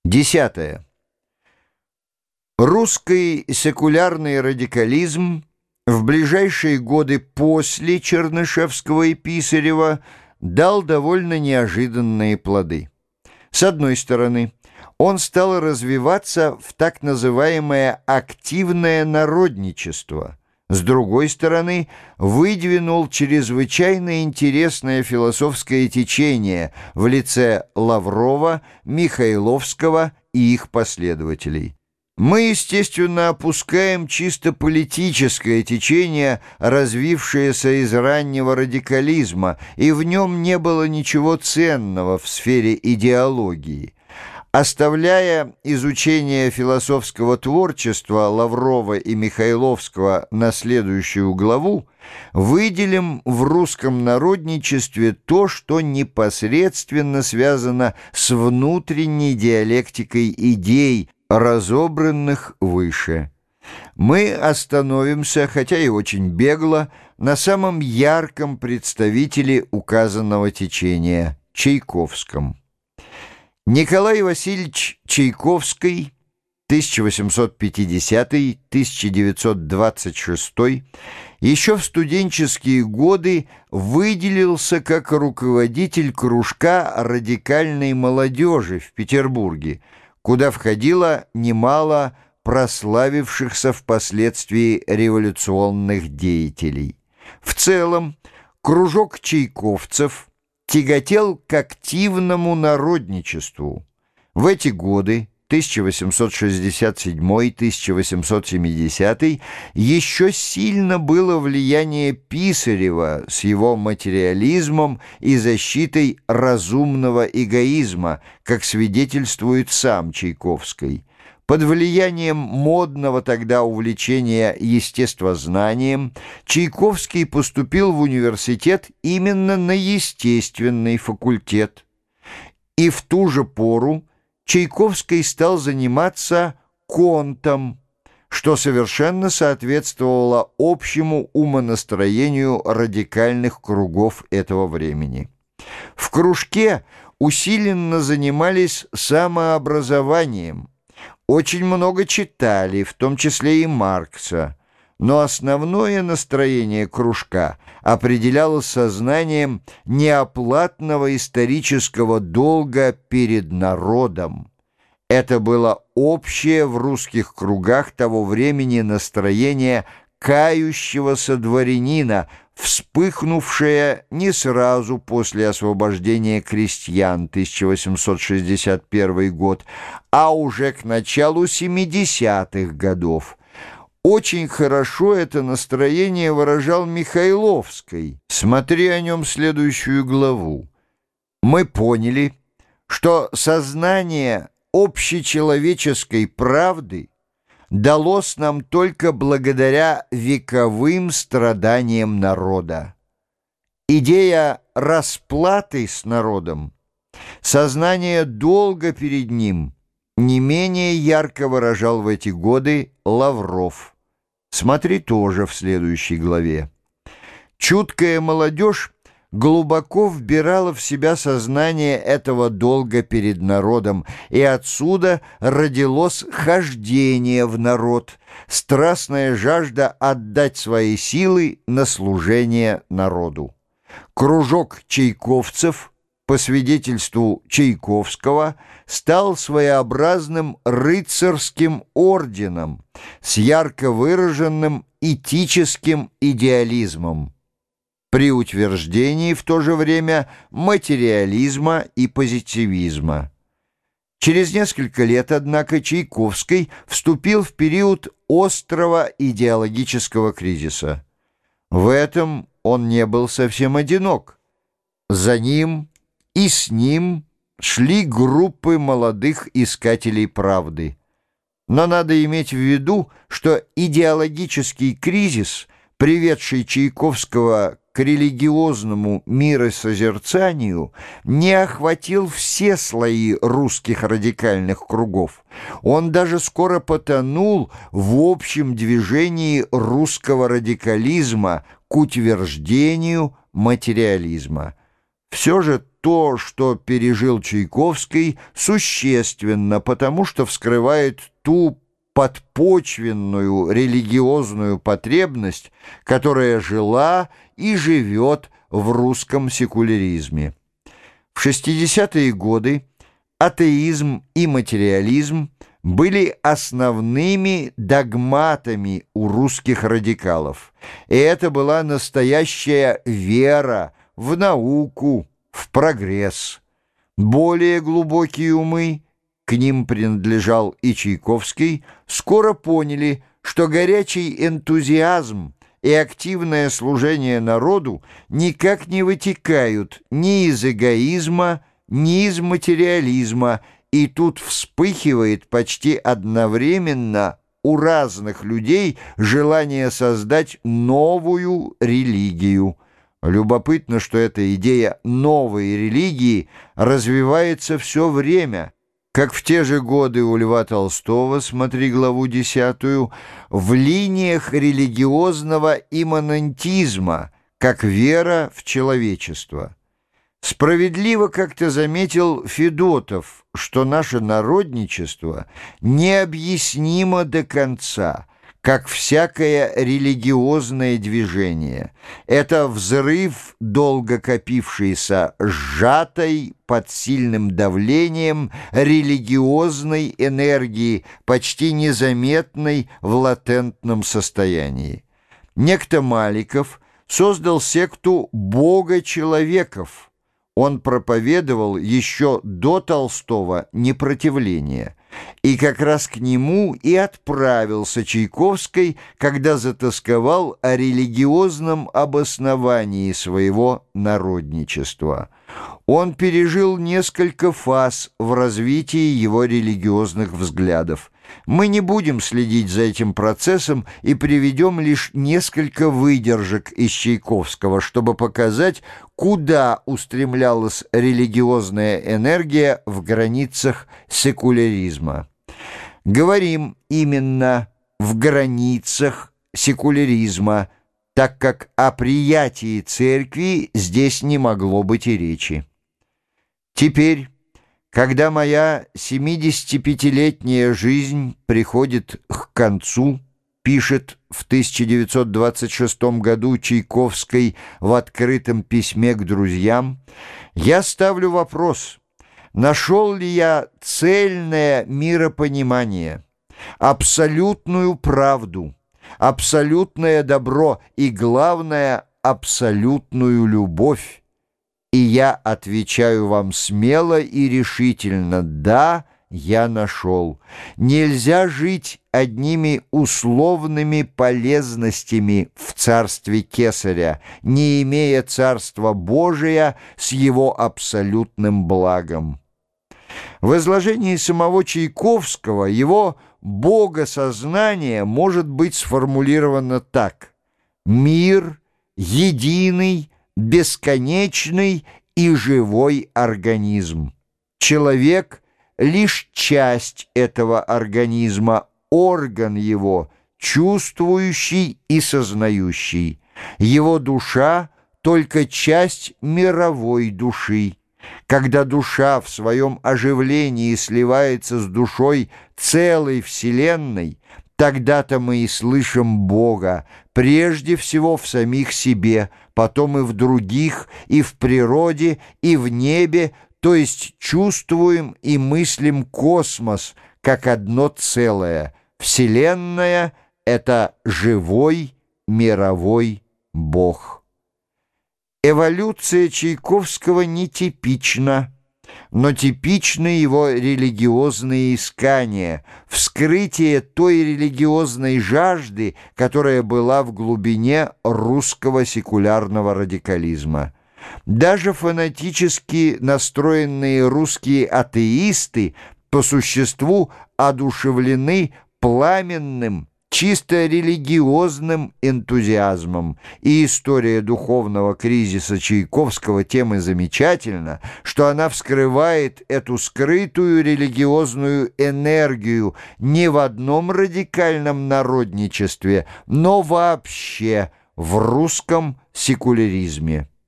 Десятое. Русский секулярный радикализм в ближайшие годы после Чернышевского и Писарева дал довольно неожиданные плоды. С одной стороны, он стал развиваться в так называемое активное народничество. С другой стороны, выдвинул чрезвычайно интересное философское течение в лице Лаврова, Михайловского и их последователей. Мы, естественно, опускаем чисто политическое течение, развившееся из раннего радикализма, и в нем не было ничего ценного в сфере идеологии. Оставляя изучение философского творчества Лаврова и Михайловского на следующую главу, выделим в русском народничестве то, что непосредственно связано с внутренней диалектикой идей, разобранных выше. Мы остановимся, хотя и очень бегло, на самом ярком представителе указанного течения – Чайковском. Николай Васильевич Чайковский, 1850-1926, еще в студенческие годы выделился как руководитель кружка радикальной молодежи в Петербурге, куда входило немало прославившихся впоследствии революционных деятелей. В целом, кружок чайковцев тяготел к активному народничеству. В эти годы, 1867-1870, еще сильно было влияние Писарева с его материализмом и защитой разумного эгоизма, как свидетельствует сам Чайковский. Под влиянием модного тогда увлечения естествознанием Чайковский поступил в университет именно на естественный факультет. И в ту же пору Чайковский стал заниматься контом, что совершенно соответствовало общему умонастроению радикальных кругов этого времени. В кружке усиленно занимались самообразованием, очень много читали, в том числе и Маркса, но основное настроение кружка определялось сознанием неоплатного исторического долга перед народом. Это было общее в русских кругах того времени настроение кающегося дворянина, вспыхнувшее не сразу после освобождения крестьян 1861 год, а уже к началу 70-х годов. Очень хорошо это настроение выражал Михайловский. Смотри о нем следующую главу. Мы поняли, что сознание общечеловеческой правды далось нам только благодаря вековым страданиям народа. Идея расплаты с народом, сознание долга перед ним не менее ярко выражал в эти годы Лавров. Смотри тоже в следующей главе. Чуткая молодежь глубоко вбирала в себя сознание этого долга перед народом, и отсюда родилось хождение в народ, страстная жажда отдать свои силы на служение народу. Кружок чайковцев, по свидетельству Чайковского, стал своеобразным рыцарским орденом с ярко выраженным этическим идеализмом, при утверждении в то же время материализма и позитивизма. Через несколько лет, однако, Чайковский вступил в период острого идеологического кризиса. В этом он не был совсем одинок. За ним и с ним шли группы молодых искателей правды. Но надо иметь в виду, что идеологический кризис, приведший Чайковского к религиозному миросозерцанию, не охватил все слои русских радикальных кругов. Он даже скоро потонул в общем движении русского радикализма к утверждению материализма. Все же то, что пережил Чайковский, существенно, потому что вскрывает ту подпочвенную религиозную потребность, которая жила и живет в русском секуляризме. В 60-е годы атеизм и материализм были основными догматами у русских радикалов, и это была настоящая вера в науку, в прогресс. Более глубокие умы, к ним принадлежал и Чайковский, скоро поняли, что горячий энтузиазм и активное служение народу никак не вытекают ни из эгоизма, ни из материализма, и тут вспыхивает почти одновременно у разных людей желание создать новую религию. Любопытно, что эта идея новой религии развивается все время, как в те же годы у Льва Толстого, смотри главу 10, в линиях религиозного имманентизма, как вера в человечество. Справедливо как-то заметил Федотов, что наше народничество необъяснимо до конца, как всякое религиозное движение. Это взрыв, долго копившийся, сжатой под сильным давлением религиозной энергии, почти незаметной в латентном состоянии. Некто Маликов создал секту Бога-человеков. Он проповедовал еще до Толстого непротивление, и как раз к нему и отправился Чайковский, когда затосковал о религиозном обосновании своего народничества. Он пережил несколько фаз в развитии его религиозных взглядов. Мы не будем следить за этим процессом и приведем лишь несколько выдержек из Чайковского, чтобы показать, куда устремлялась религиозная энергия в границах секуляризма. Говорим именно в границах секуляризма, так как о приятии церкви здесь не могло быть и речи. Теперь, когда моя 75-летняя жизнь приходит к концу, пишет в 1926 году Чайковский в открытом письме к друзьям, я ставлю вопрос, нашел ли я цельное миропонимание, абсолютную правду, абсолютное добро и, главное, абсолютную любовь. И я отвечаю вам смело и решительно: да, я нашел. Нельзя жить одними условными полезностями в царстве Кесаря, не имея царства Божия с его абсолютным благом. В изложении самого Чайковского его богосознание может быть сформулировано так: «Мир единый, бесконечный и живой организм. Человек — лишь часть этого организма, орган его, чувствующий и сознающий. Его душа — только часть мировой души. Когда душа в своем оживлении сливается с душой целой Вселенной, тогда-то мы и слышим Бога, прежде всего в самих себе, потом и в других, и в природе, и в небе, то есть чувствуем и мыслим космос как одно целое. Вселенная — это живой мировой Бог. Эволюция Чайковского нетипична, но типичны его религиозные искания, вскрытие той религиозной жажды, которая была в глубине русского секулярного радикализма. Даже фанатически настроенные русские атеисты по существу одушевлены пламенным, чисто религиозным энтузиазмом, и история духовного кризиса Чайковского тем и замечательна, что она вскрывает эту скрытую религиозную энергию не в одном радикальном народничестве, но вообще в русском секуляризме.